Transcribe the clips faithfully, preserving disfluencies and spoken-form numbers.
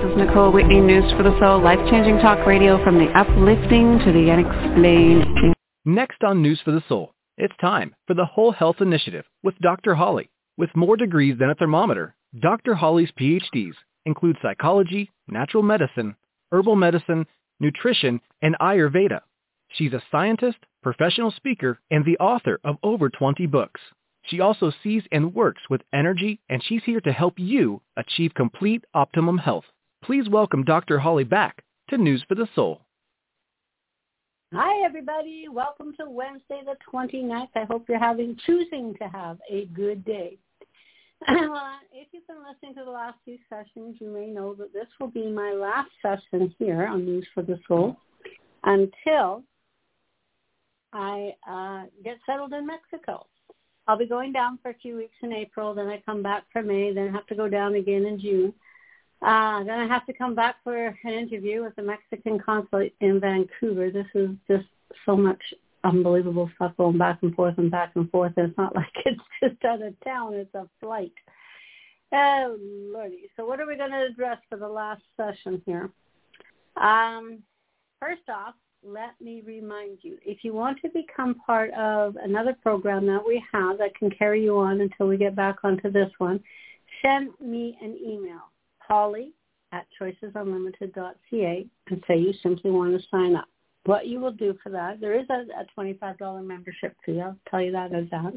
is Nicole Whitney, News for the Soul, life-changing talk radio from the uplifting to the unexplained. Next on News for the Soul, it's time for the Whole Health Initiative with Doctor Holly. With more degrees than a thermometer, Doctor Holly's P H Ds include psychology, natural medicine, herbal medicine, nutrition, and Ayurveda. She's a scientist, professional speaker, and the author of over twenty books. She also sees and works with energy, and she's here to help you achieve complete optimum health. Please welcome Doctor Holly back to News for the Soul. Hi, everybody. Welcome to Wednesday the twenty-ninth. I hope you're having, choosing to have a good day. Well, if you've been listening to the last few sessions, you may know that this will be my last session here on News for the Soul until I uh, get settled in Mexico. I'll be going down for a few weeks in April, then I come back for May, then I have to go down again in June. Uh, then I have to come back for an interview with the Mexican consulate in Vancouver. This is just so much unbelievable stuff going back and forth and back and forth. It's not like it's just out of town. It's a flight. Oh, Lordy. So what are we going to address for the last session here? Um, first off, let me remind you, if you want to become part of another program that we have that can carry you on until we get back onto this one, send me an email. Holly at choices unlimited dot c a and say you simply want to sign up. What you will do for that, there is a, a twenty-five dollars membership fee. I'll tell you that in advance.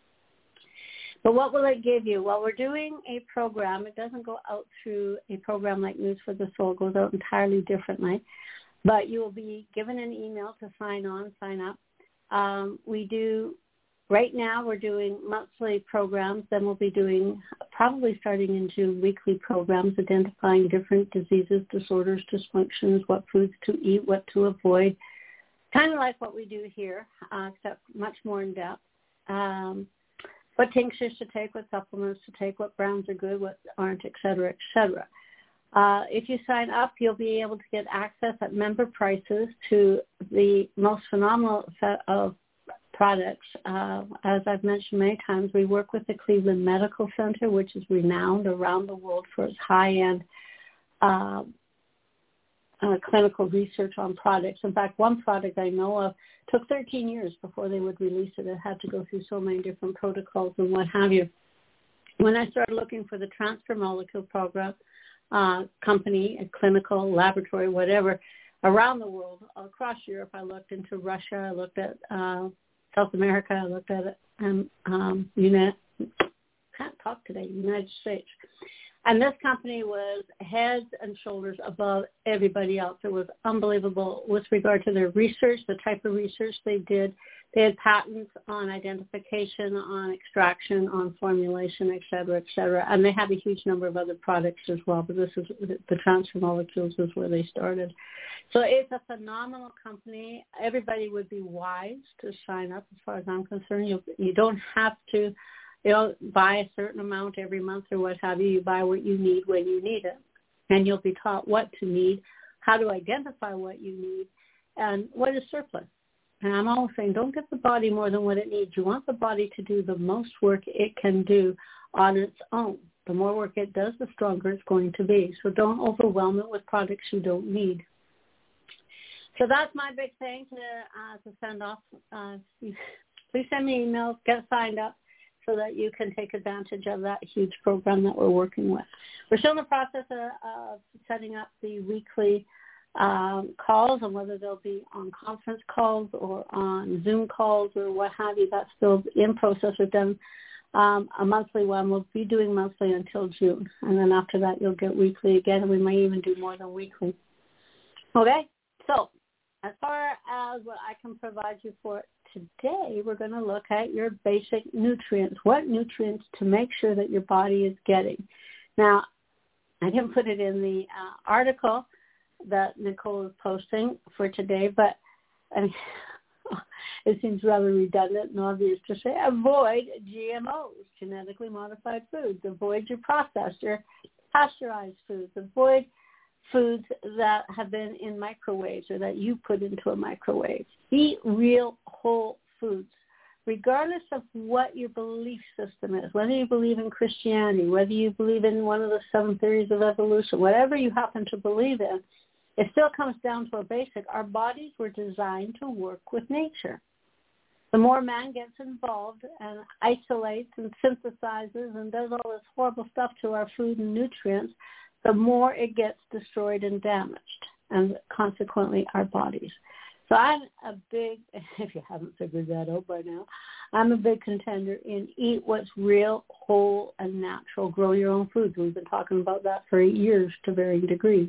But what will it give you? Well, we're doing a program. It doesn't go out through a program like News for the Soul. It goes out entirely differently. But you will be given an email to sign on, sign up. Um, we do Right now, we're doing monthly programs. Then we'll be doing, probably starting in June, weekly programs identifying different diseases, disorders, dysfunctions, what foods to eat, what to avoid. Kind of like what we do here, uh, except much more in depth. Um, what tinctures to take, what supplements to take, what brands are good, what aren't, et cetera, et cetera. Uh, if you sign up, you'll be able to get access at member prices to the most phenomenal set of products. Uh, as I've mentioned many times, we work with the Cleveland Medical Center, which is renowned around the world for its high-end uh, uh, clinical research on products. In fact, one product I know of took thirteen years before they would release it. It had to go through so many different protocols and what have you. When I started looking for the transfer molecule program, uh, company, a clinical laboratory, whatever, around the world, across Europe, I looked into Russia, I looked at uh, South America, I looked at it, and um, United, can't talk today, United States. And this company was heads and shoulders above everybody else. It was unbelievable with regard to their research, the type of research they did. They had patents on identification, on extraction, on formulation, et cetera, et cetera. And they have a huge number of other products as well, but this is the transfer molecules is where they started. So it's a phenomenal company. Everybody would be wise to sign up as far as I'm concerned. You, you don't have to you know, buy a certain amount every month or what have you. You buy what you need when you need it. And you'll be taught what to need, how to identify what you need, and what is surplus. And I'm always saying, don't give the body more than what it needs. You want the body to do the most work it can do on its own. The more work it does, the stronger it's going to be. So don't overwhelm it with products you don't need. So that's my big thing to, uh, to send off. Uh, please send me emails, get signed up, so that you can take advantage of that huge program that we're working with. We're still in the process of, of setting up the weekly um, calls, and whether they'll be on conference calls or on Zoom calls or what have you. That's still in process with them. Um, a monthly one. We'll be doing monthly until June, and then after that you'll get weekly again, and we might even do more than weekly. Okay? So as far as what I can provide you for today, we're going to look at your basic nutrients. What nutrients to make sure that your body is getting. Now, I didn't put it in the uh, article that Nicole is posting for today, but I mean, it seems rather redundant and obvious to say, avoid G M Os, genetically modified foods. Avoid your processed, your pasteurized foods. Avoid foods that have been in microwaves or that you put into a microwave. Eat real whole foods. regardless of what your belief system is, whether you believe in Christianity, whether you believe in one of the seven theories of evolution, whatever you happen to believe in, it still comes down to a basic. Our bodies were designed to work with nature. The more man gets involved and isolates and synthesizes and does all this horrible stuff to our food and nutrients, the more it gets destroyed and damaged, and consequently our bodies. So I'm a big, if you haven't figured that out by now, I'm a big contender in eat what's real, whole, and natural. Grow your own foods. We've been talking about that for eight years to varying degrees.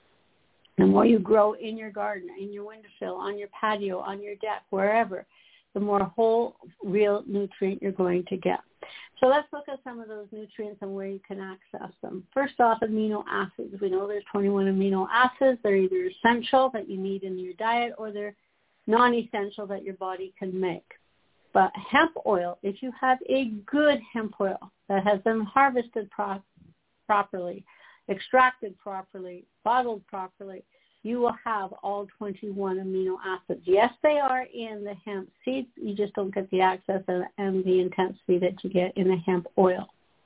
The more you grow in your garden, in your windowsill, on your patio, on your deck, wherever, the more whole, real nutrient you're going to get. So let's look at some of those nutrients and where you can access them. First off, amino acids. We know there's twenty-one amino acids. They're either essential that you need in your diet or they're non-essential that your body can make. But hemp oil, if you have a good hemp oil that has been harvested pro- properly, extracted properly, bottled properly, you will have all twenty-one amino acids. Yes, they are in the hemp seeds. You just don't get the access and, and the intensity that you get in the hemp oil.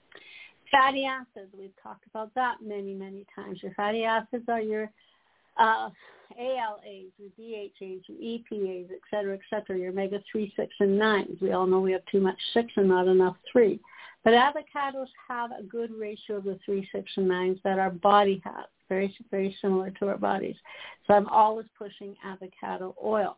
Fatty acids, we've talked about that many, many times. Your fatty acids are your uh, A L As, your D H As, your E P As, et cetera, et cetera, your omega three, six, and nines. We all know we have too much six and not enough three. But avocados have a good ratio of the three, six, and nines that our body has. Very, very similar to our bodies. So I'm always pushing avocado oil.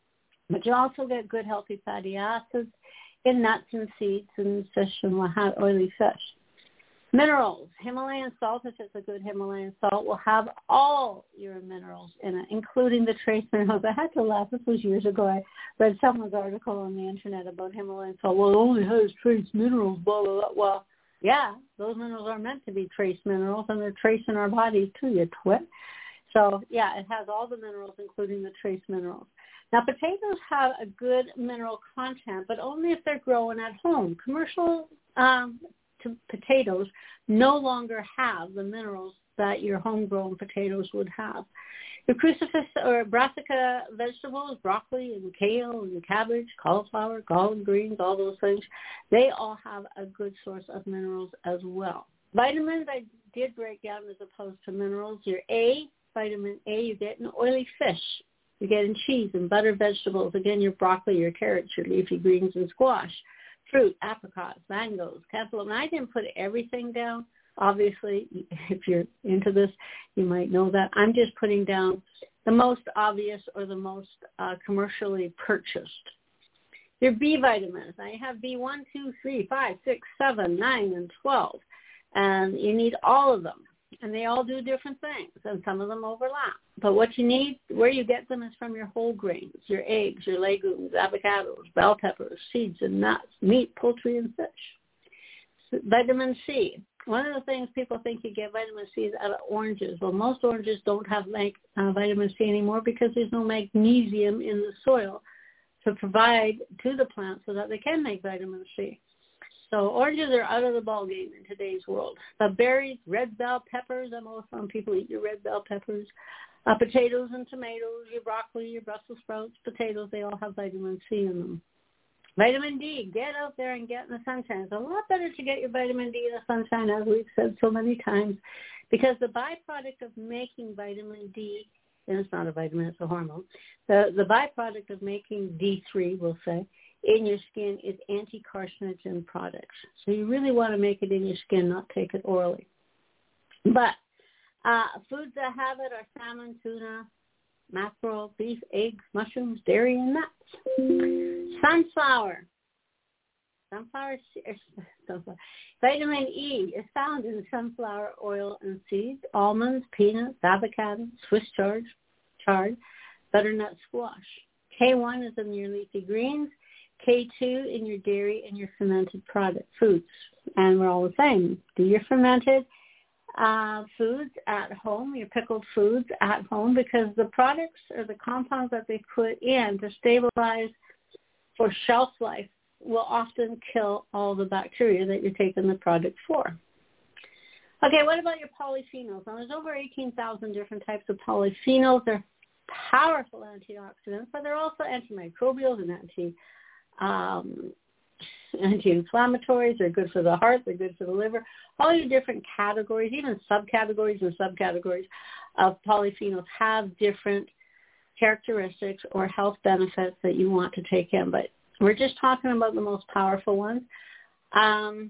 But you also get good, healthy fatty acids in nuts and seeds and fish and oily fish. Minerals. Himalayan salt, if it's a good Himalayan salt, will have all your minerals in it, including the trace minerals. I had to laugh. This was years ago. I read someone's article on the internet about Himalayan salt. Well, it only has trace minerals, blah, blah, blah. Well, yeah, those minerals are meant to be trace minerals, and they're trace in our bodies too, you twit. So, yeah, it has all the minerals, including the trace minerals. Now, potatoes have a good mineral content, but only if they're grown at home. Commercial um, to potatoes no longer have the minerals that your homegrown potatoes would have. Your crucifix or brassica vegetables, broccoli and kale and cabbage, cauliflower, collard greens, all those things, they all have a good source of minerals as well. Vitamins I did break down as opposed to minerals. Your A, vitamin A, you get in oily fish. You get in cheese and butter vegetables. Again, your broccoli, your carrots, your leafy greens, and squash. Fruit, apricots, mangoes, cantaloupe. And I didn't put everything down. Obviously, if you're into this, you might know that. I'm just putting down the most obvious or the most uh, commercially purchased. Your B vitamins. I have B one, two, three, five, six, seven, nine, and twelve. And you need all of them. And they all do different things, and some of them overlap. But what you need, where you get them is from your whole grains, your eggs, your legumes, avocados, bell peppers, seeds, and nuts, meat, poultry, and fish. Vitamin C. One of the things people think you get vitamin C is out of oranges. Well, most oranges don't have mag- uh, vitamin C anymore because there's no magnesium in the soil to provide to the plant so that they can make vitamin C. So oranges are out of the ballgame in today's world. Uh, berries, red bell peppers. I know some people eat your red bell peppers. Uh, potatoes and tomatoes, your broccoli, your Brussels sprouts, potatoes, they all have vitamin C in them. Vitamin D, get out there and get in the sunshine. It's a lot better to get your vitamin D in the sunshine, as we've said so many times, because the byproduct of making vitamin D, and it's not a vitamin, it's a hormone, the, the byproduct of making D three, we'll say, in your skin is anti-carcinogen products. So you really want to make it in your skin, not take it orally. But uh, foods that have it are salmon, tuna, mackerel, beef, eggs, mushrooms, dairy, and nuts. Sunflower. Sunflower, sunflower. Vitamin E is found in sunflower oil and seeds, almonds, peanuts, avocado, Swiss chard, chard, butternut squash. K one is in your leafy greens. K two in your dairy and your fermented product foods. And we're all the same. Do your fermented uh, foods at home, your pickled foods at home, because the products or the compounds that they put in to stabilize for shelf life will often kill all the bacteria that you're taking the product for. Okay, what about your polyphenols? Now, there's over eighteen thousand different types of polyphenols. They're powerful antioxidants, but they're also antimicrobials and anti um, anti-inflammatories. They're good for the heart. They're good for the liver. All your different categories, even subcategories and subcategories of polyphenols have different characteristics or health benefits that you want to take in. But we're just talking about the most powerful ones. Um,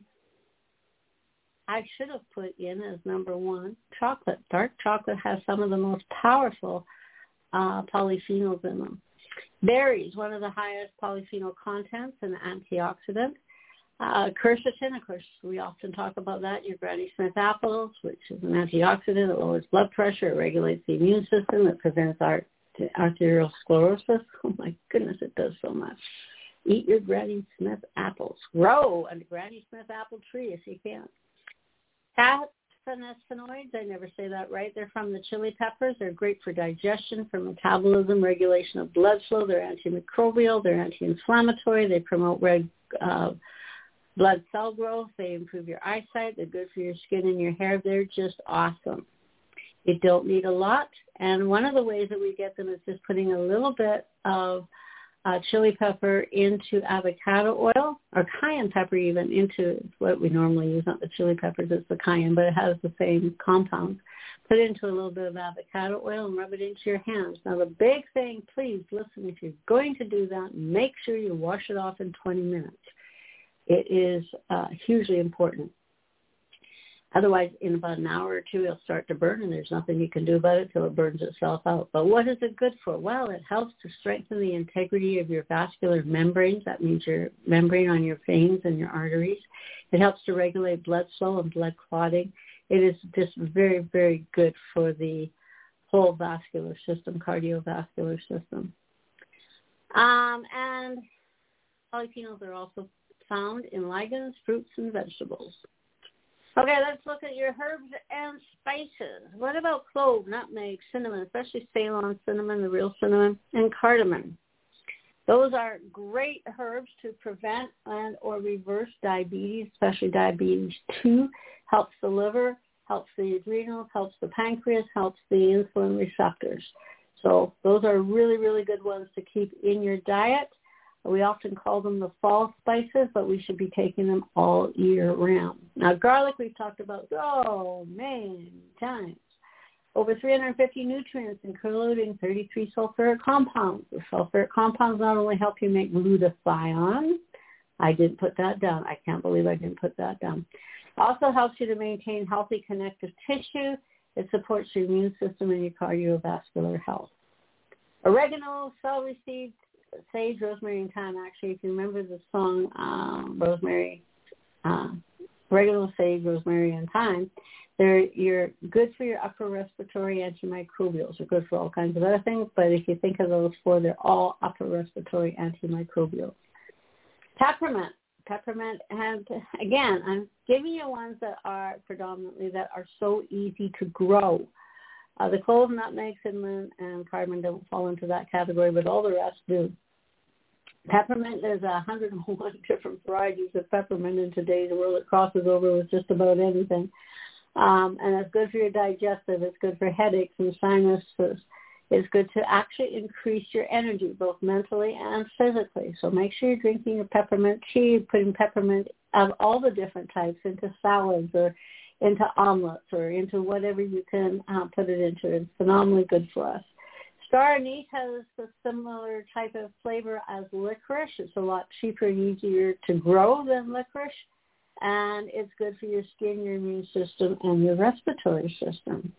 I should have put in as number one chocolate. Dark chocolate has some of the most powerful uh, polyphenols in them. Berries, one of the highest polyphenol contents and antioxidants. Uh, quercetin, of course, we often talk about that. Your Granny Smith apples, which is an antioxidant. It lowers blood pressure. It regulates the immune system. It prevents art- arteriosclerosis. Oh, my goodness, it does so much. Eat your Granny Smith apples. Grow a Granny Smith apple tree if you can. Catechinoids, I never say that right. They're from the chili peppers. They're great for digestion, for metabolism, regulation of blood flow. They're antimicrobial. They're anti-inflammatory. They promote red uh, blood cell growth. They improve your eyesight. They're good for your skin and your hair. They're just awesome. You don't need a lot. And one of the ways that we get them is just putting a little bit of Uh, chili pepper into avocado oil, or cayenne pepper even into what we normally use, not the chili peppers, it's the cayenne, but it has the same compounds. Put it into a little bit of avocado oil and rub it into your hands. Now the big thing, please listen, if you're going to do that, make sure you wash it off in twenty minutes. It is uh, hugely important. Otherwise, in about an hour or two, it'll start to burn, and there's nothing you can do about it till it burns itself out. But what is it good for? Well, it helps to strengthen the integrity of your vascular membranes. That means your membrane on your veins and your arteries. It helps to regulate blood flow and blood clotting. It is just very, very good for the whole vascular system, cardiovascular system. Um, and polyphenols are also found in lichens, fruits, and vegetables. Okay, let's look at your herbs and spices. What about clove, nutmeg, cinnamon, especially Ceylon cinnamon, the real cinnamon, and cardamom? Those are great herbs to prevent and or reverse diabetes, especially diabetes two. Helps the liver, helps the adrenals, helps the pancreas, helps the insulin receptors. So those are really, really good ones to keep in your diet. We often call them the fall spices, but we should be taking them all year round. Now, garlic we've talked about so many times. Over three hundred fifty nutrients, including thirty-three sulfuric compounds. The sulfuric compounds not only help you make glutathione. I didn't put that down. I can't believe I didn't put that down. Also helps you to maintain healthy connective tissue. It supports your immune system and your cardiovascular health. Oregano, celery seeds, sage, rosemary, and thyme. Actually, if you remember the song um, Rosemary, uh, Oregano, sage, rosemary, and thyme, they're you're good for your upper respiratory antimicrobials. They're good for all kinds of other things, but if you think of those four, they're all upper respiratory antimicrobials. Peppermint. Peppermint, and again, I'm giving you ones that are predominantly that are so easy to grow. Uh, the clove, nutmeg, cinnamon, and cardamom don't fall into that category, but all the rest do. Peppermint, there's one hundred one different varieties of peppermint in today's world. It crosses over with just about anything. Um, and it's good for your digestive. It's good for headaches and sinuses. It's good to actually increase your energy, both mentally and physically. So make sure you're drinking your peppermint tea, putting peppermint of all the different types into salads or into omelets or into whatever you can uh, put it into. It's phenomenally good for us. Star anise has a similar type of flavor as licorice. It's a lot cheaper and easier to grow than licorice, and it's good for your skin, your immune system, and your respiratory system.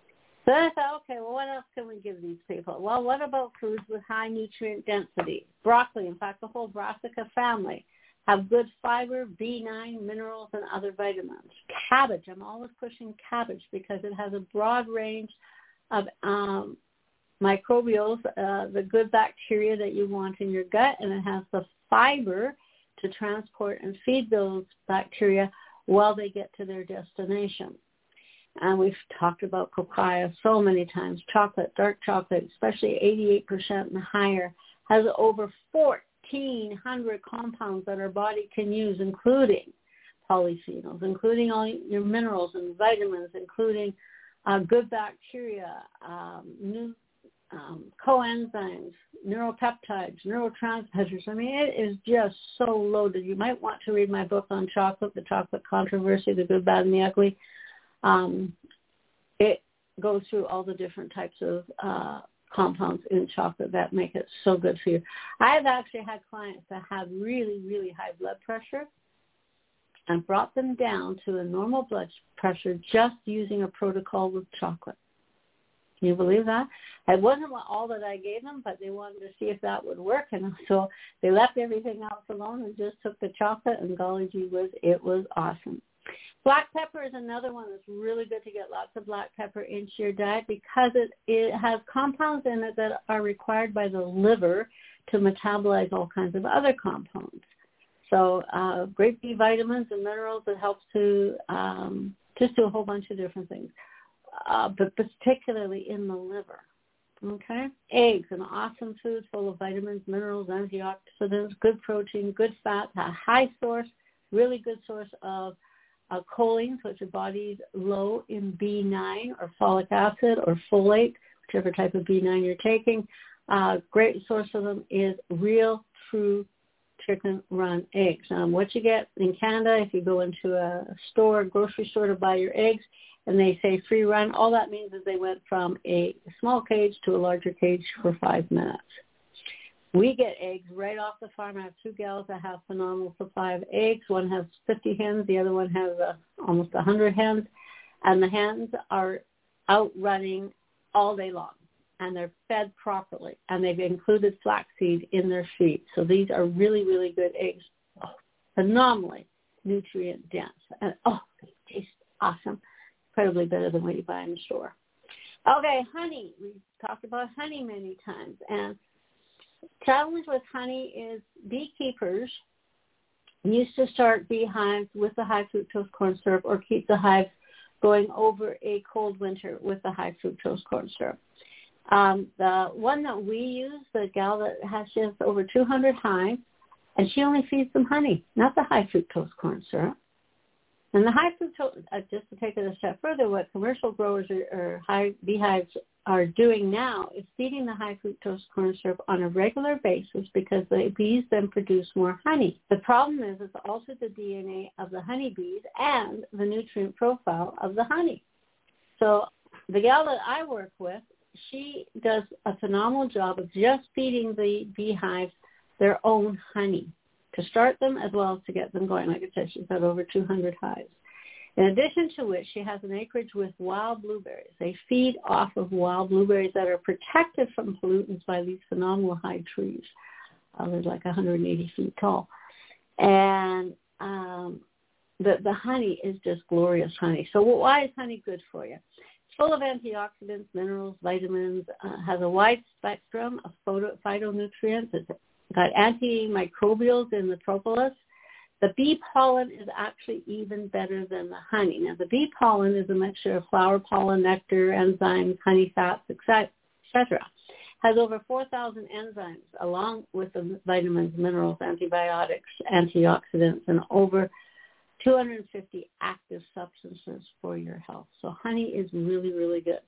So I thought, okay, well, what else can we give these people? Well, what about foods with high nutrient density? Broccoli, in fact, the whole brassica family have good fiber, B nine, minerals, and other vitamins. Cabbage, I'm always pushing cabbage because it has a broad range of um, microbials, uh, the good bacteria that you want in your gut, and it has the fiber to transport and feed those bacteria while they get to their destination. And we've talked about papaya so many times. Chocolate, dark chocolate, especially eighty-eight percent and higher, has over fourteen hundred compounds that our body can use, including polyphenols, including all your minerals and vitamins, including uh, good bacteria, um, new um, coenzymes, neuropeptides, neurotransmitters. I mean, it is just so loaded. You might want to read my book on chocolate, The Chocolate Controversy, The Good, Bad, and the Ugly. Um, it goes through all the different types of uh, compounds in chocolate that make it so good for you. I have actually had clients that have really, really high blood pressure and brought them down to a normal blood pressure just using a protocol with chocolate. Can you believe that? It wasn't all that I gave them, but they wanted to see if that would work. And so they left everything else alone and just took the chocolate, and golly gee whiz, it was awesome. Black pepper is another one that's really good to get lots of black pepper into your diet because it, it has compounds in it that are required by the liver to metabolize all kinds of other compounds. So uh, great B vitamins and minerals that helps to um, just do a whole bunch of different things. Uh, but particularly in the liver, okay? Eggs, an awesome food full of vitamins, minerals, antioxidants, good protein, good fat, a high source, really good source of uh, choline, so if your body's low in B nine or folic acid or folate, whichever type of B nine you're taking. Uh, great source of them is real, true chicken run eggs. Um, what you get in Canada, if you go into a store, a grocery store to buy your eggs, and they say free run, all that means is they went from a small cage to a larger cage for five minutes. We get eggs right off the farm. I have two gals that have phenomenal supply of eggs. One has fifty hens. The other one has uh, almost one hundred hens. And the hens are out running all day long, and they're fed properly. And they've included flaxseed in their feed. So these are really, really good eggs. Oh, phenomenally nutrient dense. And, oh, they taste awesome. Incredibly better than what you buy in the store. Okay, honey. We've talked about honey many times. And challenge with honey is beekeepers used to start beehives with the high fructose corn syrup or keep the hives going over a cold winter with the high fructose corn syrup. Um, the one that we use, the gal that has just over two hundred hives, and she only feeds them honey, not the high fructose corn syrup. And the high fructose, uh, just to take it a step further, what commercial growers or, or high beehives are doing now is feeding the high fructose corn syrup on a regular basis because the bees then produce more honey. The problem is it's also the D N A of the honeybees and the nutrient profile of the honey. So the gal that I work with, she does a phenomenal job of just feeding the beehives their own honey to start them as well as to get them going. Like I said, she's got over two hundred hives. In addition to which, she has an acreage with wild blueberries. They feed off of wild blueberries that are protected from pollutants by these phenomenal high trees. Uh, they're like one hundred eighty feet tall. And um, the, the honey is just glorious honey. So why is honey good for you? It's full of antioxidants, minerals, vitamins, uh, has a wide spectrum of photo, phytonutrients. It's got antimicrobials in the propolis. The bee pollen is actually even better than the honey. Now, the bee pollen is a mixture of flower pollen, nectar, enzymes, honey fats, et cetera. Has over four thousand enzymes, along with the vitamins, minerals, antibiotics, antioxidants, and over two hundred fifty active substances for your health. So honey is really, really good.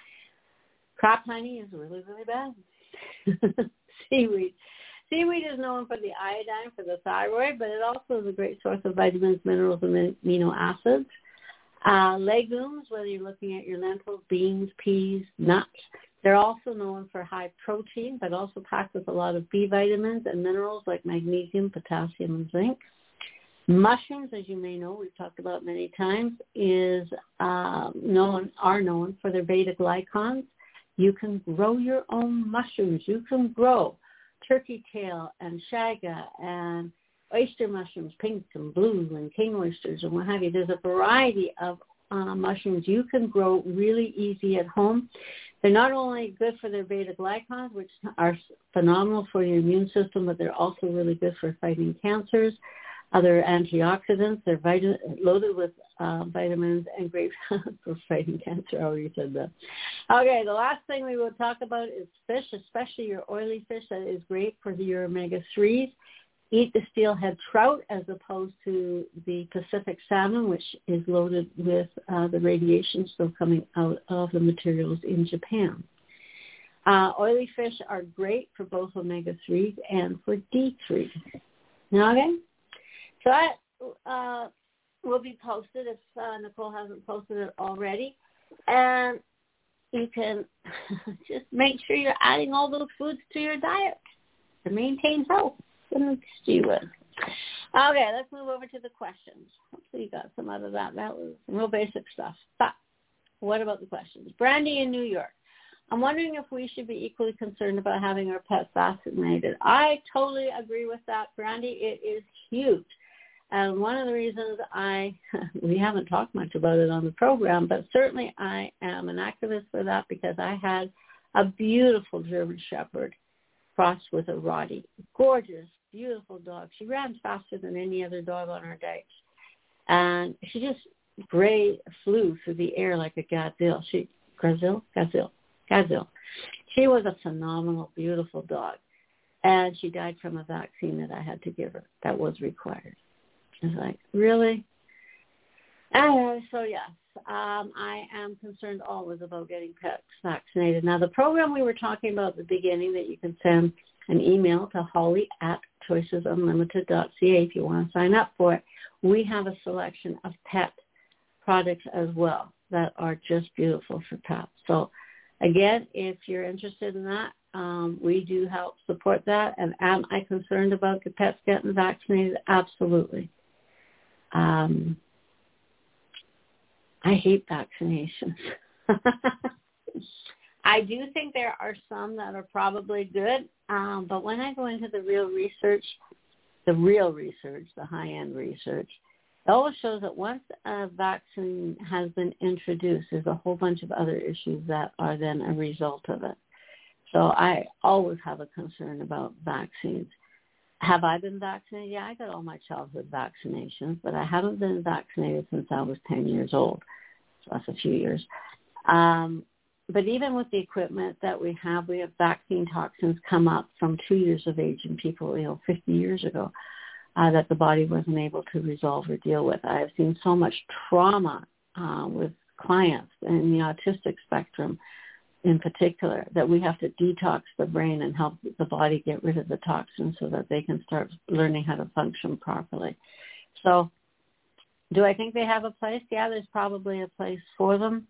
Crop honey is really, really bad. Seaweed. Seaweed is known for the iodine for the thyroid, but it also is a great source of vitamins, minerals, and amino acids. Uh, legumes, whether you're looking at your lentils, beans, peas, nuts, they're also known for high protein, but also packed with a lot of B vitamins and minerals like magnesium, potassium, and zinc. Mushrooms, as you may know, we've talked about many times, is uh, known are known for their beta-glucans. You can grow your own mushrooms. You can grow turkey tail and shaga and oyster mushrooms, pink and blue and king oysters and what have you. There's a variety of uh, mushrooms you can grow really easy at home. They're not only good for their beta-glucans, which are phenomenal for your immune system, but they're also really good for fighting cancers. Other antioxidants, they're vit- loaded with uh, vitamins and great for fighting cancer. I already said that. Okay, the last thing we will talk about is fish, especially your oily fish. That is great for your omega threes. Eat the steelhead trout as opposed to the Pacific salmon, which is loaded with uh, the radiation still coming out of the materials in Japan. Uh, oily fish are great for both omega threes and for D three. Okay? So that uh, will be posted if uh, Nicole hasn't posted it already. And you can just make sure you're adding all those foods to your diet to maintain health and stew with. Okay, let's move over to the questions. Hopefully you got some out of that. That was some real basic stuff. But what about the questions? Brandy in New York. I'm wondering if we should be equally concerned about having our pets vaccinated. I totally agree with that, Brandy. It is huge. And one of the reasons I, we haven't talked much about it on the program, but certainly I am an activist for that because I had a beautiful German Shepherd crossed with a Rottie. Gorgeous, beautiful dog. She ran faster than any other dog on our dikes. And she just gray flew through the air like a gazelle. She, gazelle? Gazelle. Gazelle. She was a phenomenal, beautiful dog. And she died from a vaccine that I had to give her that was required. I was like, really? Uh, so, yes, um, I am concerned always about getting pets vaccinated. Now, the program we were talking about at the beginning that you can send an email to Holly at choices unlimited dot c a if you want to sign up for it. We have a selection of pet products as well that are just beautiful for pets. So, again, if you're interested in that, um, we do help support that. And am I concerned about the pets getting vaccinated? Absolutely. Um, I hate vaccinations. I do think there are some that are probably good, um, but when I go into the real research, the real research, the high-end research, it always shows that once a vaccine has been introduced, there's a whole bunch of other issues that are then a result of it. So I always have a concern about vaccines. Have I been vaccinated? Yeah, I got all my childhood vaccinations, but I haven't been vaccinated since I was ten years old. So that's a few years. Um, but even with the equipment that we have, we have vaccine toxins come up from two years of age in people, you know, fifty years ago, uh, that the body wasn't able to resolve or deal with. I have seen so much trauma uh, with clients in the autistic spectrum in particular, that we have to detox the brain and help the body get rid of the toxins so that they can start learning how to function properly. So do I think they have a place? Yeah, there's probably a place for them.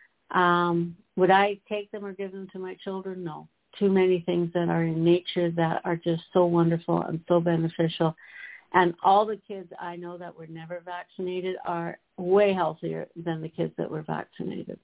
Um, would I take them or give them to my children? No. Too many things that are in nature that are just so wonderful and so beneficial. And all the kids I know that were never vaccinated are way healthier than the kids that were vaccinated.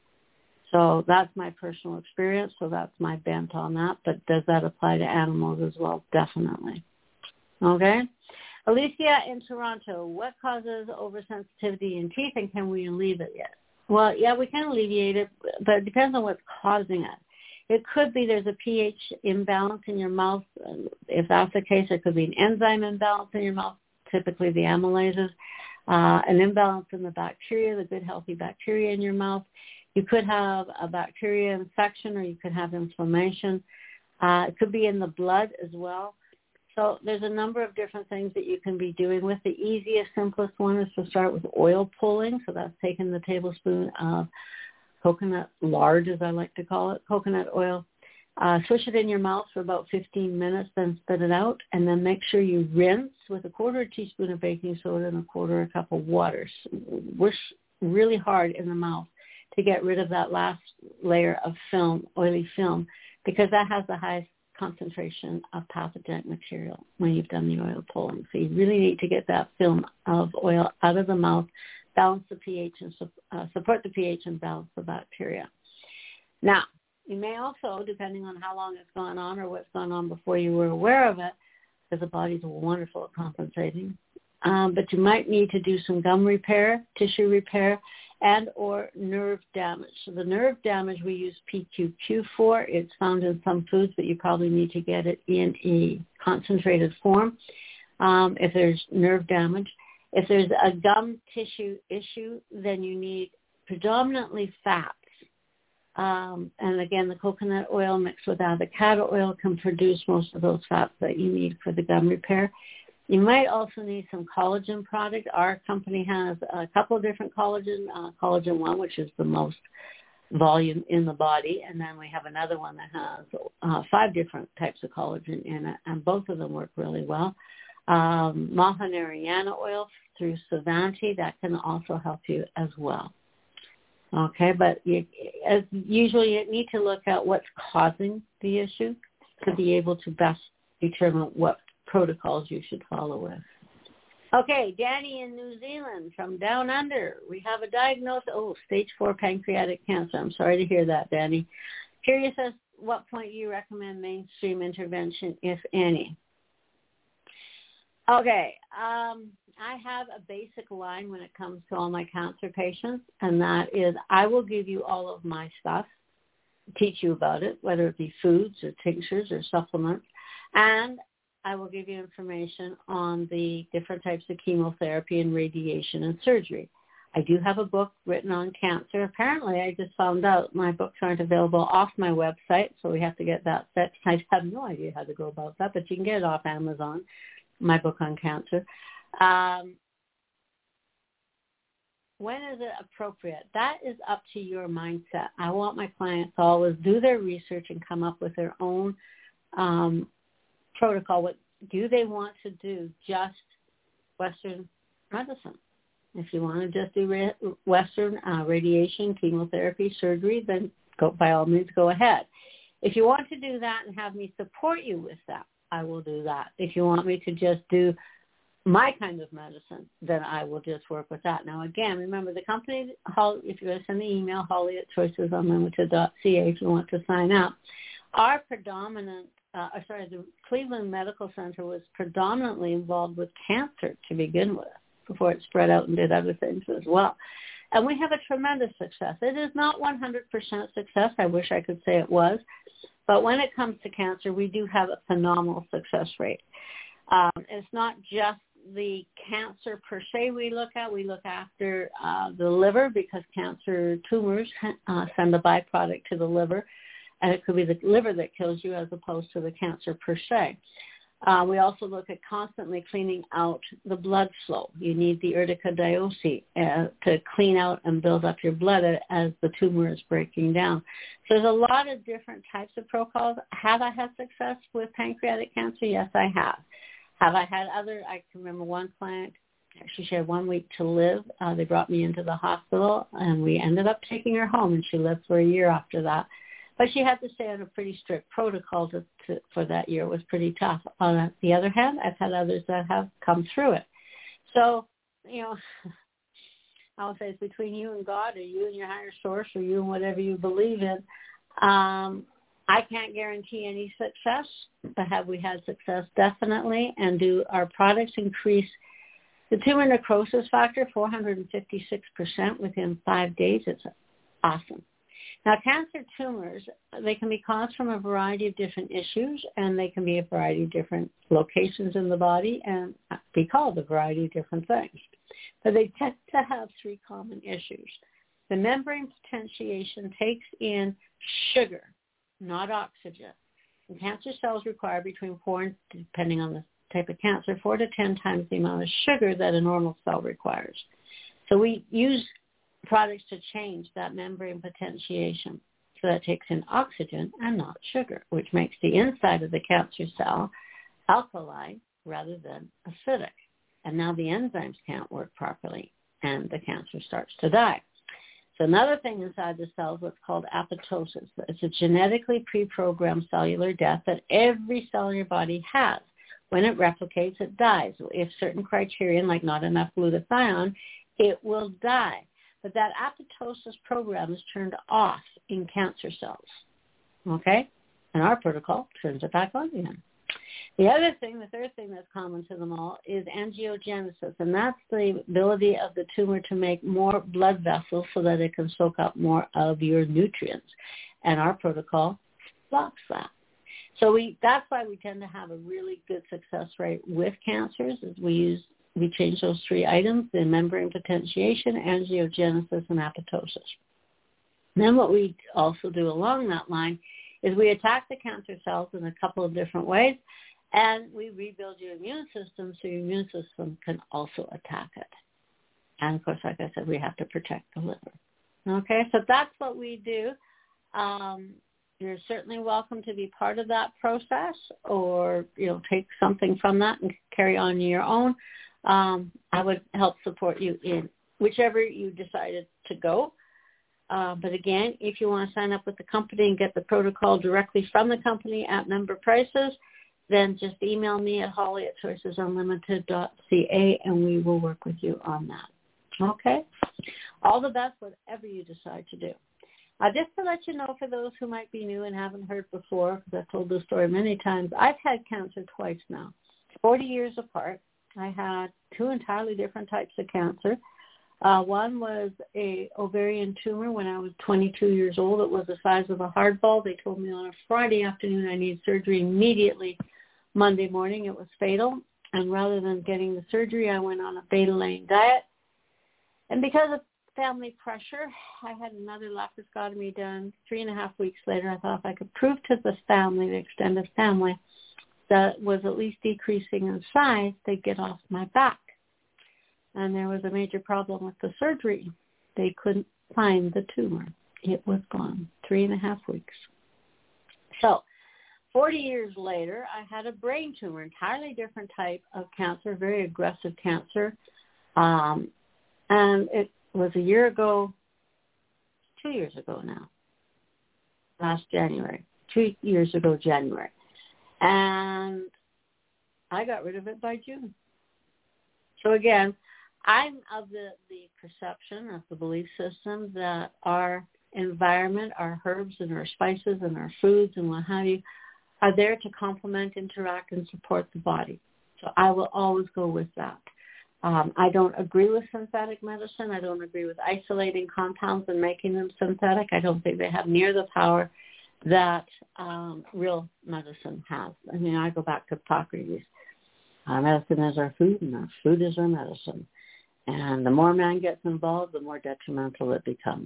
So that's my personal experience, so that's my bent on that. But does that apply to animals as well? Definitely. Okay? Alicia in Toronto, what causes oversensitivity in teeth, and can we alleviate it? Well, yeah, we can alleviate it, but it depends on what's causing it. It could be there's a pH imbalance in your mouth. If that's the case, it could be an enzyme imbalance in your mouth, typically the amylases, uh, an imbalance in the bacteria, the good healthy bacteria in your mouth. You could have a bacteria infection or you could have inflammation. Uh, it could be in the blood as well. So there's a number of different things that you can be doing with. The easiest, simplest one is to start with oil pulling. So that's taking the tablespoon of coconut lard, as I like to call it, coconut oil. Uh, swish it in your mouth for about fifteen minutes, then spit it out, and then make sure you rinse with a quarter teaspoon of baking soda and a quarter a cup of water. Wish really hard in the mouth to get rid of that last layer of film, oily film, because that has the highest concentration of pathogenic material when you've done the oil pulling. So you really need to get that film of oil out of the mouth, balance the pH and uh, support the pH and balance the bacteria. Now, you may also, depending on how long it's gone on or what's gone on before you were aware of it, because the body's wonderful at compensating, um, but you might need to do some gum repair, tissue repair, and or nerve damage. So the nerve damage we use P Q Q for. It's found in some foods, but you probably need to get it in a concentrated form um, if there's nerve damage. If there's a gum tissue issue, then you need predominantly fats. Um, and again, the coconut oil mixed with avocado oil can produce most of those fats that you need for the gum repair. You might also need some collagen product. Our company has a couple of different collagen, uh, collagen one, which is the most volume in the body. And then we have another one that has uh, five different types of collagen in it, and both of them work really well. Um, Mahanariana oil through Savanti, that can also help you as well. Okay, but you, as usually you need to look at what's causing the issue to be able to best determine what protocols you should follow with. Okay, Danny in New Zealand from down under. We have a diagnosis, oh, stage four pancreatic cancer. I'm sorry to hear that, Danny. Curious as what point you recommend mainstream intervention, if any. Okay, um, I have a basic line when it comes to all my cancer patients, and that is I will give you all of my stuff, teach you about it, whether it be foods or tinctures or supplements, and I will give you information on the different types of chemotherapy and radiation and surgery. I do have a book written on cancer. Apparently, I just found out my books aren't available off my website, so we have to get that fixed. I have no idea how to go about that, but you can get it off Amazon, my book on cancer. Um, when is it appropriate? That is up to your mindset. I want my clients to always do their research and come up with their own um, protocol. What do they want to do? Just Western medicine. If you want to just do re- Western uh, radiation, chemotherapy, surgery, then go, by all means go ahead. If you want to do that and have me support you with that, I will do that. If you want me to just do my kind of medicine, then I will just work with that. Now, again, remember the company, if you're going to send the email, Holly at choices unlimited dot c a if you want to sign up, our predominant, uh, sorry, the Cleveland Medical Center was predominantly involved with cancer to begin with before it spread out and did other things as well. And we have a tremendous success. It is not one hundred percent success. I wish I could say it was. But when it comes to cancer, we do have a phenomenal success rate. Um, it's not just the cancer per se we look at. We look after uh, the liver because cancer tumors uh, send a byproduct to the liver, and it could be the liver that kills you as opposed to the cancer per se. Uh, we also look at constantly cleaning out the blood flow. You need the urticariose uh, to clean out and build up your blood as the tumor is breaking down. So there's a lot of different types of protocols. Have I had success with pancreatic cancer? Yes, I have. Have I had other? I can remember one client, actually she had one week to live. Uh, they brought me into the hospital, and we ended up taking her home, and she lived for a year after that. But she had to stay on a pretty strict protocol to, to, for that year. It was pretty tough. On the other hand, I've had others that have come through it. So, you know, I would say it's between you and God, or you and your higher source, or you and whatever you believe in. Um, I can't guarantee any success, but have we had success? Definitely. And do our products increase the tumor necrosis factor four hundred fifty-six percent within five days? It's awesome. Now, cancer tumors, they can be caused from a variety of different issues, and they can be a variety of different locations in the body and be called a variety of different things. But they tend to have three common issues. The membrane potentiation takes in sugar, not oxygen. And cancer cells require between four, depending on the type of cancer, four to ten times the amount of sugar that a normal cell requires. So we use products to change that membrane potentiation. So that takes in oxygen and not sugar, which makes the inside of the cancer cell alkaline rather than acidic. And now the enzymes can't work properly, and the cancer starts to die. So another thing inside the cell is what's called apoptosis. It's a genetically pre-programmed cellular death that every cell in your body has. When it replicates, it dies. If certain criterion, like not enough glutathione, it will die. But that apoptosis program is turned off in cancer cells, okay? And our protocol turns it back on again. The other thing, the third thing that's common to them all is angiogenesis, and that's the ability of the tumor to make more blood vessels so that it can soak up more of your nutrients. And our protocol blocks that. So we that's why we tend to have a really good success rate with cancers, is we use We change those three items, the membrane potentiation, angiogenesis, and apoptosis. Then what we also do along that line is we attack the cancer cells in a couple of different ways, and we rebuild your immune system so your immune system can also attack it. And, of course, like I said, we have to protect the liver. Okay, so that's what we do. Um, you're certainly welcome to be part of that process, or, you know, take something from that and carry on your own. Um, I would help support you in whichever you decided to go. Uh, but again, if you want to sign up with the company and get the protocol directly from the company at member prices, then just email me at holly at choices unlimited dot c a and we will work with you on that. Okay? All the best, whatever you decide to do. Uh, just to let you know, for those who might be new and haven't heard before, because I've told this story many times, I've had cancer twice now, forty years apart. I had two entirely different types of cancer. Uh, one was a ovarian tumor when I was twenty-two years old. It was the size of a hardball. They told me on a Friday afternoon I needed surgery immediately. Monday morning it was fatal. And rather than getting the surgery, I went on a beta-lane diet. And because of family pressure, I had another laparoscopy done. Three and a half weeks later, I thought if I could prove to the family, the extended family, that was at least decreasing in size, they'd get off my back. And there was a major problem with the surgery. They couldn't find the tumor. It was gone. Three and a half weeks. So forty years later, I had a brain tumor, entirely different type of cancer, very aggressive cancer. Um, and it was a year ago, two years ago now, last January, two years ago January. And I got rid of it by June. So again, I'm of the, the perception, of the belief system that our environment, our herbs and our spices and our foods and what have you, are there to complement, interact, and support the body. So I will always go with that. Um, I don't agree with synthetic medicine. I don't agree with isolating compounds and making them synthetic. I don't think they have near the power that um, real medicine has. I mean, I go back to Hippocrates. Our medicine is our food, and our food is our medicine. And the more man gets involved, the more detrimental it becomes.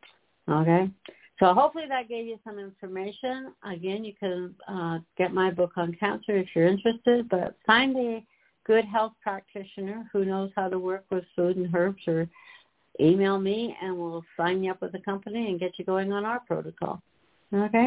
Okay? So hopefully that gave you some information. Again, you can uh, get my book on cancer if you're interested, but find a good health practitioner who knows how to work with food and herbs, or email me and we'll sign you up with the company and get you going on our protocol. Okay?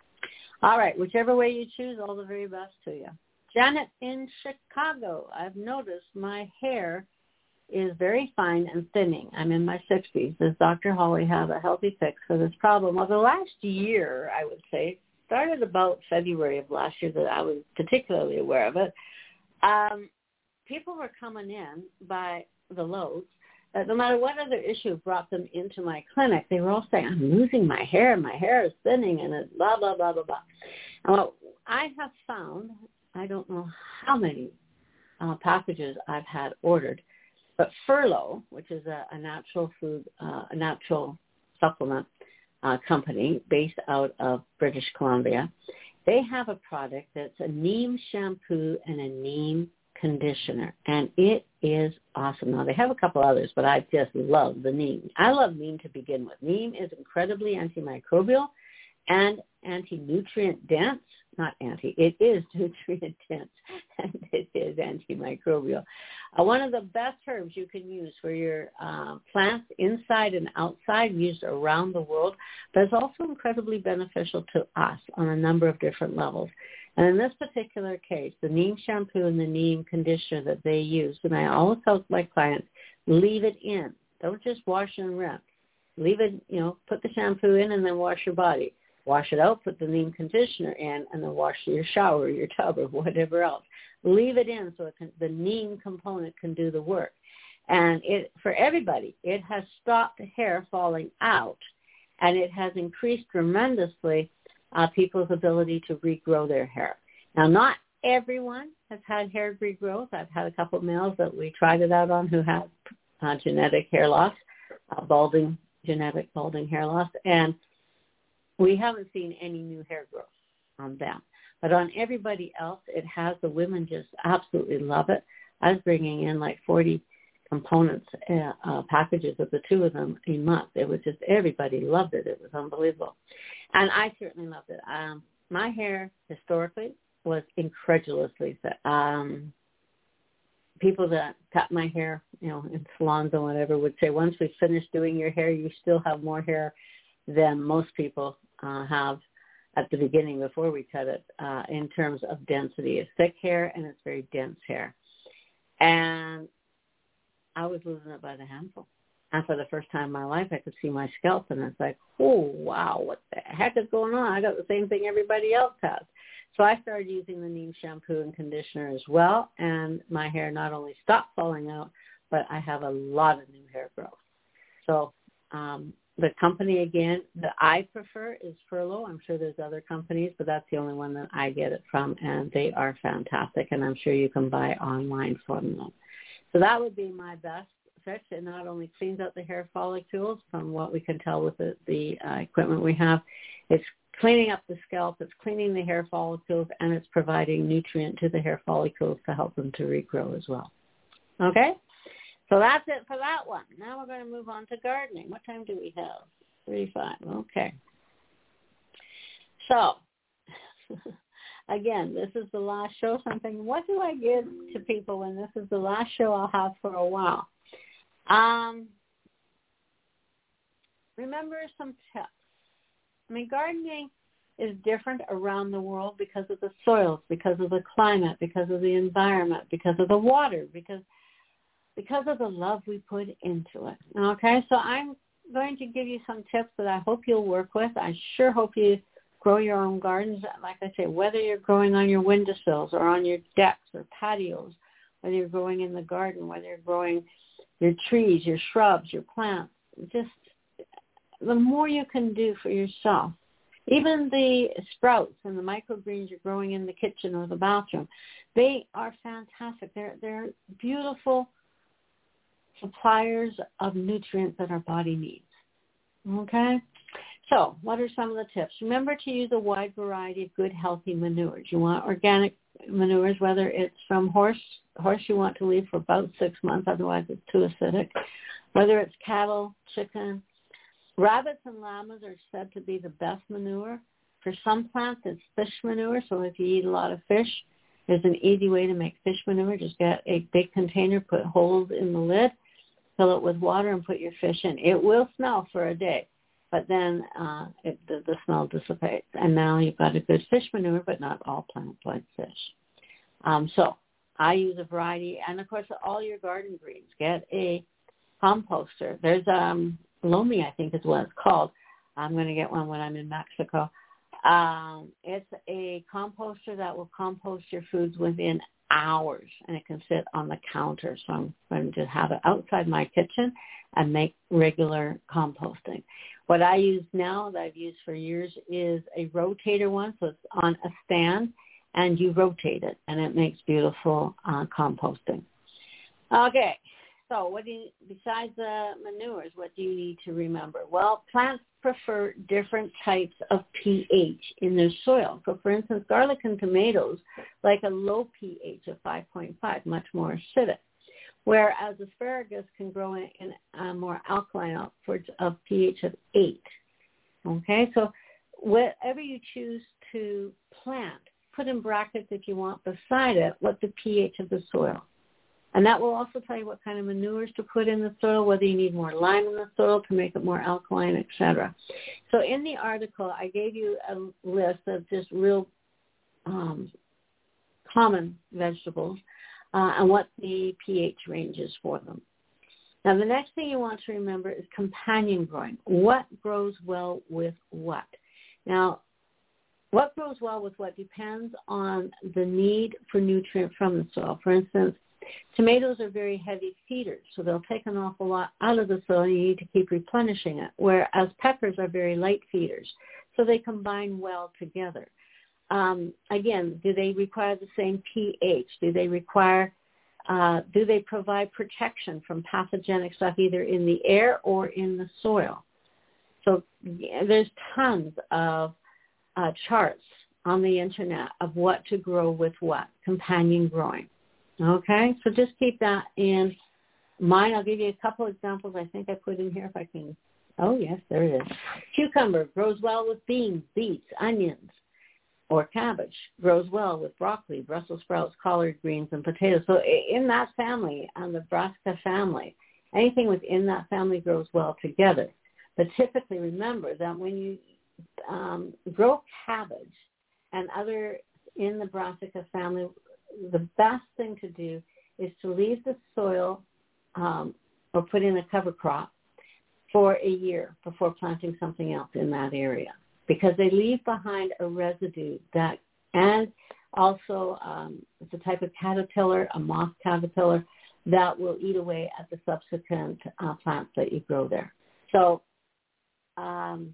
All right. Whichever way you choose, all the very best to you. Janet in Chicago. I've noticed my hair is very fine and thinning. I'm in my sixties. Does Doctor Holly have a healthy fix for this problem? Well, the last year, I would say, started about February of last year that I was particularly aware of it. Um, people were coming in by the loads. Uh, no matter what other issue brought them into my clinic, they were all saying, I'm losing my hair, my hair is thinning, and it blah, blah, blah, blah, blah. And what I have found, I don't know how many uh, packages I've had ordered, but Furlow, which is a, a natural food, uh, a natural supplement uh, company based out of British Columbia, they have a product that's a neem shampoo and a neem conditioner, and it is awesome. Now, they have a couple others, but I just love the neem. I love neem to begin with. Neem is incredibly antimicrobial and anti-nutrient dense. Not anti, it is nutrient dense, and it is antimicrobial. Uh, one of the best herbs you can use for your uh, plants inside and outside, used around the world, but it's also incredibly beneficial to us on a number of different levels. And in this particular case, the neem shampoo and the neem conditioner that they use, and I always tell my clients, leave it in. Don't just wash and rinse. Leave it, you know, put the shampoo in and then wash your body. Wash it out, put the neem conditioner in, and then wash your shower, your tub, or whatever else. Leave it in so it can, the neem component can do the work. And it, for everybody, it has stopped hair falling out, and it has increased tremendously uh, people's ability to regrow their hair. Now, not everyone has had hair regrowth. I've had a couple of males that we tried it out on who had uh, genetic hair loss, uh, balding, genetic balding hair loss, and we haven't seen any new hair growth on them. But on everybody else, it has. The women just absolutely love it. I was bringing in like forty components, uh, uh, packages of the two of them a month. It was just, everybody loved it. It was unbelievable. And I certainly loved it. Um, my hair historically was incredulously, um, people that cut my hair, you know, in salons and whatever would say, once we finish doing your hair, you still have more hair than most people uh, have at the beginning before we cut it uh, in terms of density. It's thick hair and it's very dense hair. And I was losing it by the handful. And for the first time in my life, I could see my scalp, and it's like, oh, wow, what the heck is going on? I got the same thing everybody else has. So I started using the Neem shampoo and conditioner as well, and my hair not only stopped falling out, but I have a lot of new hair growth. So um, the company, again, that I prefer is Furlow. I'm sure there's other companies, but that's the only one that I get it from, and they are fantastic, and I'm sure you can buy online from them. So that would be my best fix. It not only cleans out the hair follicles from what we can tell with the, the uh, equipment we have, it's cleaning up the scalp, it's cleaning the hair follicles, and it's providing nutrient to the hair follicles to help them to regrow as well. Okay? So that's it for that one. Now we're going to move on to gardening. What time do we have? thirty-five. Okay. So, again, this is the last show. So I'm thinking, what do I give to people when this is the last show I'll have for a while? Um, remember some tips. I mean, gardening is different around the world because of the soils, because of the climate, because of the environment, because of the water, because because of the love we put into it. Okay, so I'm going to give you some tips that I hope you'll work with. I sure hope you grow your own gardens. Like I say, whether you're growing on your windowsills or on your decks or patios, whether you're growing in the garden, whether you're growing your trees, your shrubs, your plants, just the more you can do for yourself. Even the sprouts and the microgreens you're growing in the kitchen or the bathroom, they are fantastic. They're, they're beautiful suppliers of nutrients that our body needs. Okay? So what are some of the tips? Remember to use a wide variety of good, healthy manures. You want organic manures, whether it's from horse, horse you want to leave for about six months, otherwise it's too acidic. Whether it's cattle, chicken, rabbits and llamas are said to be the best manure. For some plants, it's fish manure. So if you eat a lot of fish, there's an easy way to make fish manure. Just get a big container, put holes in the lid, fill it with water, and put your fish in. It will smell for a day, but then uh, it, the, the smell dissipates. And now you've got a good fish manure, but not all plants like fish. Um, so I use a variety. And, of course, all your garden greens. Get a composter. There's um, Lomi, I think is what it's called. I'm going to get one when I'm in Mexico. Um, it's a composter that will compost your foods within hours, and it can sit on the counter. So I'm going to have it outside my kitchen and make regular composting. What I use now that I've used for years is a rotator one, so it's on a stand, and you rotate it, and it makes beautiful uh, composting. Okay. So what do you, besides the manures, what do you need to remember? Well, plants prefer different types of pH in their soil. So, for instance, garlic and tomatoes like a low pH of five point five, much more acidic, whereas asparagus can grow in, in a more alkaline, upwards of pH of eight. Okay, so whatever you choose to plant, put in brackets if you want beside it what the pH of the soil. And that will also tell you what kind of manures to put in the soil, whether you need more lime in the soil to make it more alkaline, et cetera. So in the article, I gave you a list of just real um, common vegetables uh, and what the pH range is for them. Now, the next thing you want to remember is companion growing. What grows well with what? Now, what grows well with what depends on the need for nutrient from the soil. For instance, tomatoes are very heavy feeders, so they'll take an awful lot out of the soil, and you need to keep replenishing it, whereas peppers are very light feeders, so they combine well together. Um, again, do they require the same pH? Do they require, uh, do they provide protection from pathogenic stuff either in the air or in the soil? So yeah, there's tons of uh, charts on the internet of what to grow with what, companion growing. Okay, so just keep that in mind. I'll give you a couple examples I think I put in here if I can. Oh, yes, there it is. Cucumber grows well with beans, beets, onions. or cabbage grows well with broccoli, Brussels sprouts, collard greens, and potatoes. So in that family, on the brassica family, anything within that family grows well together. But typically remember that when you um, grow cabbage and other in the brassica family, the best thing to do is to leave the soil um, or put in a cover crop for a year before planting something else in that area, because they leave behind a residue that, and also um, it's a type of caterpillar, a moth caterpillar, that will eat away at the subsequent uh, plants that you grow there. So um,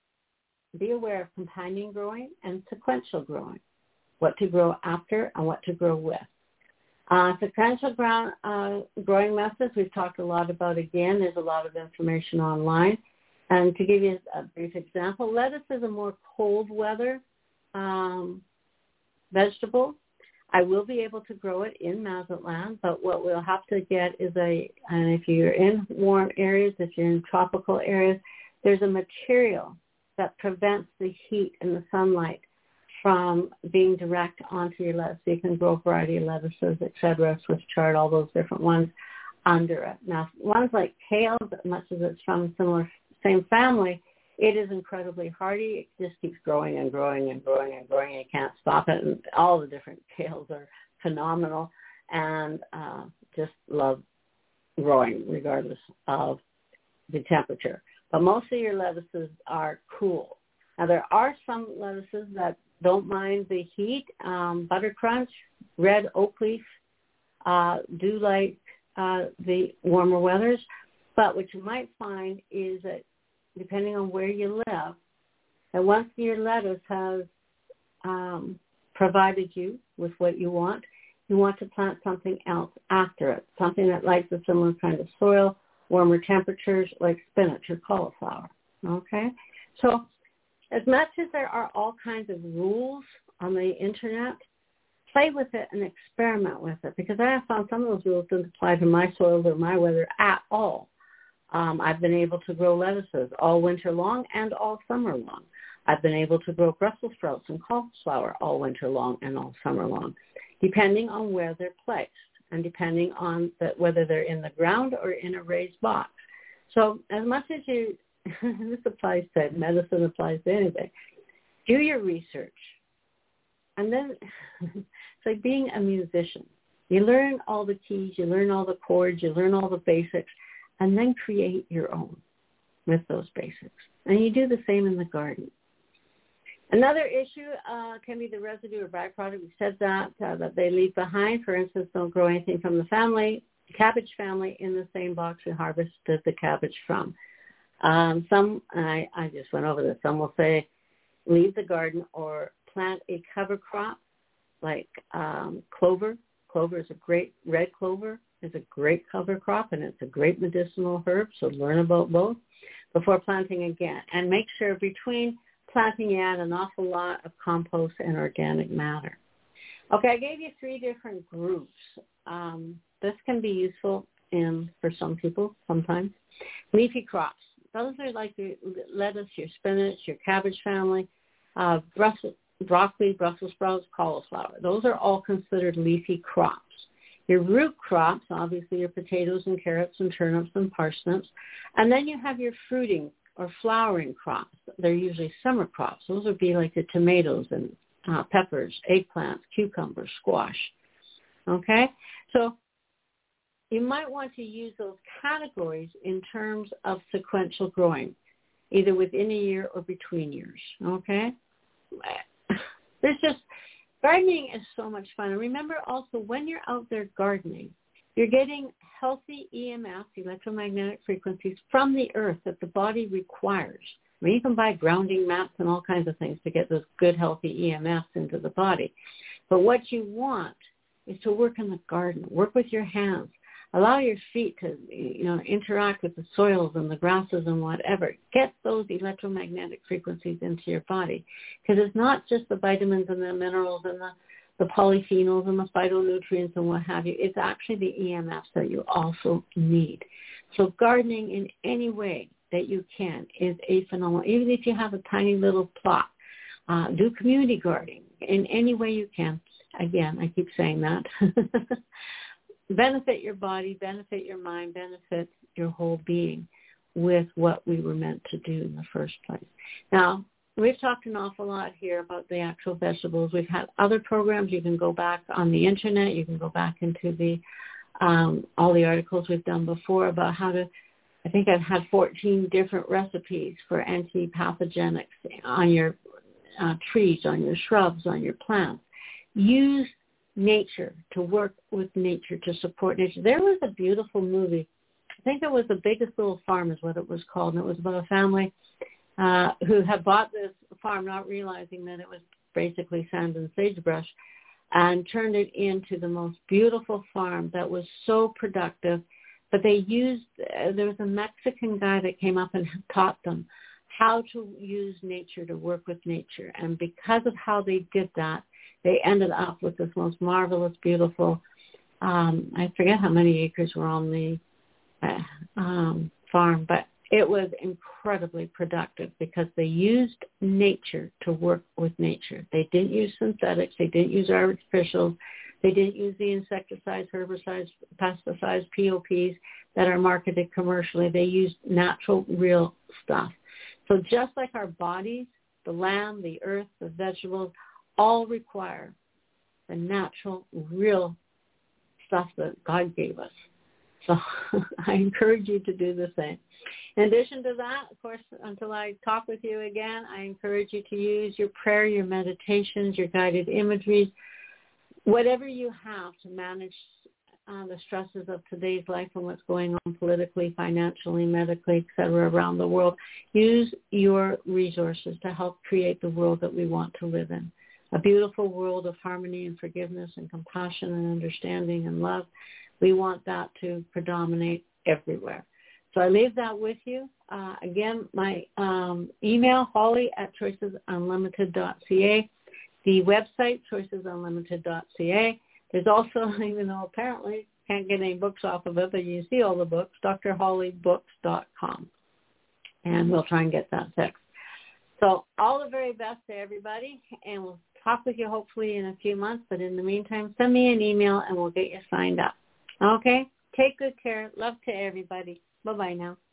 be aware of companion growing and sequential growing, what to grow after and what to grow with. Uh, sequential ground, uh, growing methods, we've talked a lot about again. There's a lot of information online. And to give you a brief example, lettuce is a more cold weather um, vegetable. I will be able to grow it in Mazatlan, but what we'll have to get is a, and if you're in warm areas, if you're in tropical areas, there's a material that prevents the heat and the sunlight from being direct onto your lettuce. So you can grow a variety of lettuces, et cetera, Swiss chard, all those different ones under it. Now, ones like kale, as much as it's from a similar, same family, it is incredibly hardy. It just keeps growing and growing and growing and growing. You can't stop it. And all the different kales are phenomenal and uh, just love growing regardless of the temperature. But most of your lettuces are cool. Now, there are some lettuces that don't mind the heat. Um, Butter Crunch, red oak leaf uh, do like uh, the warmer weathers. But what you might find is that depending on where you live, that once your lettuce has um, provided you with what you want, you want to plant something else after it, something that likes a similar kind of soil, warmer temperatures like spinach or cauliflower, okay? So as much as there are all kinds of rules on the internet, play with it and experiment with it, because I have found some of those rules don't apply to my soil or my weather at all. Um, I've been able to grow lettuces all winter long and all summer long. I've been able to grow Brussels sprouts and cauliflower all winter long and all summer long, depending on where they're placed and depending on the, whether they're in the ground or in a raised box. So as much as you, this applies to medicine, applies to anything, do your research. And then it's like being a musician. You learn all the keys, you learn all the chords, you learn all the basics, and then create your own with those basics. And you do the same in the garden. Another issue uh, can be the residue or byproduct. We said that, uh, that they leave behind. For instance, don't grow anything from the family, cabbage family, in the same box you harvested the cabbage from. Um, some, I, I just went over this, some will say leave the garden or plant a cover crop like um, clover. Clover is a great, red clover is a great cover crop, and it's a great medicinal herb, so learn about both before planting again. And make sure between planting you add an awful lot of compost and organic matter. Okay, I gave you three different groups. Um, this can be useful in for some people sometimes. Leafy crops. Those are like your lettuce, your spinach, your cabbage family, uh, Brussels, broccoli, Brussels sprouts, cauliflower. Those are all considered leafy crops. Your root crops, obviously your potatoes and carrots and turnips and parsnips. And then you have your fruiting or flowering crops. They're usually summer crops. Those would be like the tomatoes and uh, peppers, eggplants, cucumbers, squash. Okay? So you might want to use those categories in terms of sequential growing, either within a year or between years. Okay? There's just, gardening is so much fun. And remember also, when you're out there gardening, you're getting healthy E M Fs, electromagnetic frequencies, from the earth that the body requires. I mean, you can buy grounding mats and all kinds of things to get those good, healthy E M Fs into the body. But what you want is to work in the garden, work with your hands. Allow your feet to, you know, interact with the soils and the grasses and whatever. Get those electromagnetic frequencies into your body, because it's not just the vitamins and the minerals and the, the polyphenols and the phytonutrients and what have you. It's actually the E M Fs that you also need. So gardening in any way that you can is a phenomenal. Even if you have a tiny little plot, Uh, do community gardening in any way you can. Again, I keep saying that. Benefit your body, benefit your mind, benefit your whole being with what we were meant to do in the first place. Now, we've talked an awful lot here about the actual vegetables. We've had other programs. You can go back on the internet. You can go back into the um, all the articles we've done before about how to, I think I've had fourteen different recipes for anti-pathogenics on your uh, trees, on your shrubs, on your plants. Use nature to work with nature, to support nature. There was a beautiful movie. I think it was The Biggest Little Farm is what it was called, and it was about a family uh, who had bought this farm not realizing that it was basically sand and sagebrush, and turned it into the most beautiful farm that was so productive. But they used, uh, there was a Mexican guy that came up and taught them how to use nature to work with nature. And because of how they did that, they ended up with this most marvelous, beautiful, um, I forget how many acres were on the uh, um, farm, but it was incredibly productive because they used nature to work with nature. They didn't use synthetics. They didn't use artificials. They didn't use the insecticides, herbicides, pesticides, P O Ps that are marketed commercially. They used natural, real stuff. So just like our bodies, the land, the earth, the vegetables, all require the natural, real stuff that God gave us. So I encourage you to do the same. In addition to that, of course, until I talk with you again, I encourage you to use your prayer, your meditations, your guided imageries, whatever you have to manage uh, the stresses of today's life and what's going on politically, financially, medically, et cetera, around the world. Use your resources to help create the world that we want to live in. A beautiful world of harmony and forgiveness and compassion and understanding and love. We want that to predominate everywhere. So I leave that with you. Uh, again, my um, email, Holly at choices unlimited dot c a. The website, choices unlimited dot c a. There's also, even though apparently can't get any books off of it, but you see all the books, d r holly books dot com. And we'll try and get that fixed. So all the very best to everybody, and we'll talk with you hopefully in a few months. But in the meantime, send me an email and we'll get you signed up. Okay? Take good care. Love to everybody. Bye-bye now.